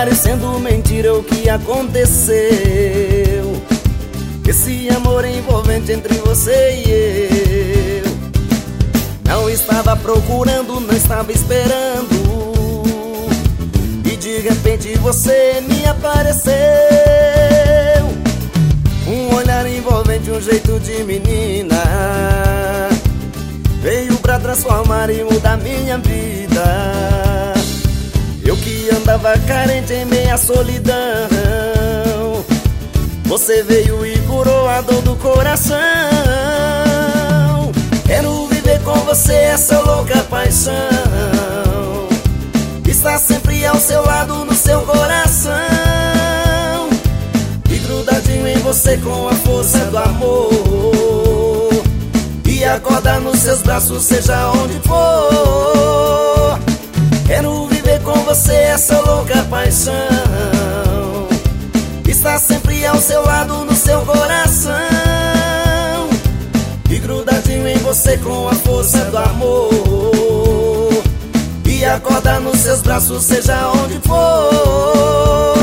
parecendo mentira o que aconteceu. Esse amor envolvente entre você e eu. Não estava procurando, não estava esperando, e de repente você me apareceu. Um olhar envolvente, um jeito de menina, veio pra transformar e mudar minha vida. Eu que andava carente em meia solidão, você veio e curou a dor do coração. Quero viver com você essa louca paixão, estar sempre ao seu lado no seu coração, e grudadinho em você com a força do amor, e acordar nos seus braços seja onde for. Quero viver com você essa louca paixão, estar sempre ao seu lado no seu coração, e grudadinho em você com a força do amor, e acordar nos seus braços seja onde for.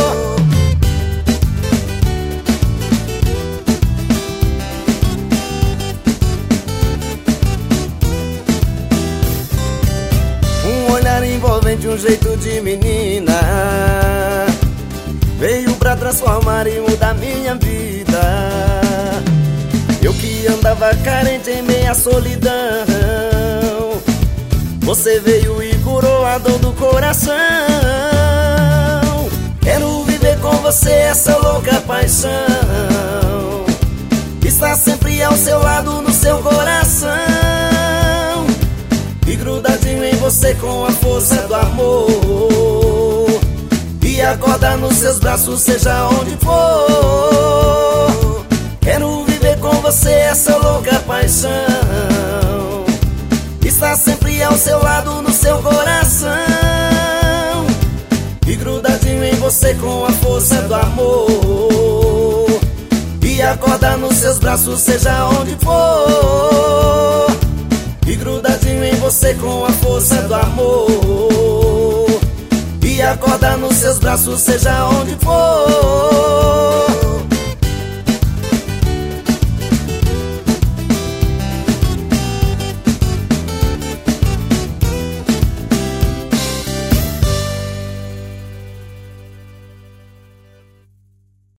Um olhar envolvente, um jeito de menina, veio pra transformar e mudar minha vida. Eu que andava carente em meia solidão, você veio e curou a dor do coração. Quero viver com você essa louca paixão, estar sempre ao seu lado no seu coração, e grudadinho em você com a força do amor, e acordar nos seus braços seja onde for. Quero viver com você essa louca paixão, estar sempre ao seu lado no seu coração, e grudadinho em você com a força do amor, e acordar nos seus braços seja onde for. E grudadinho em você com a força do amor, e acordar nos seus braços seja onde for.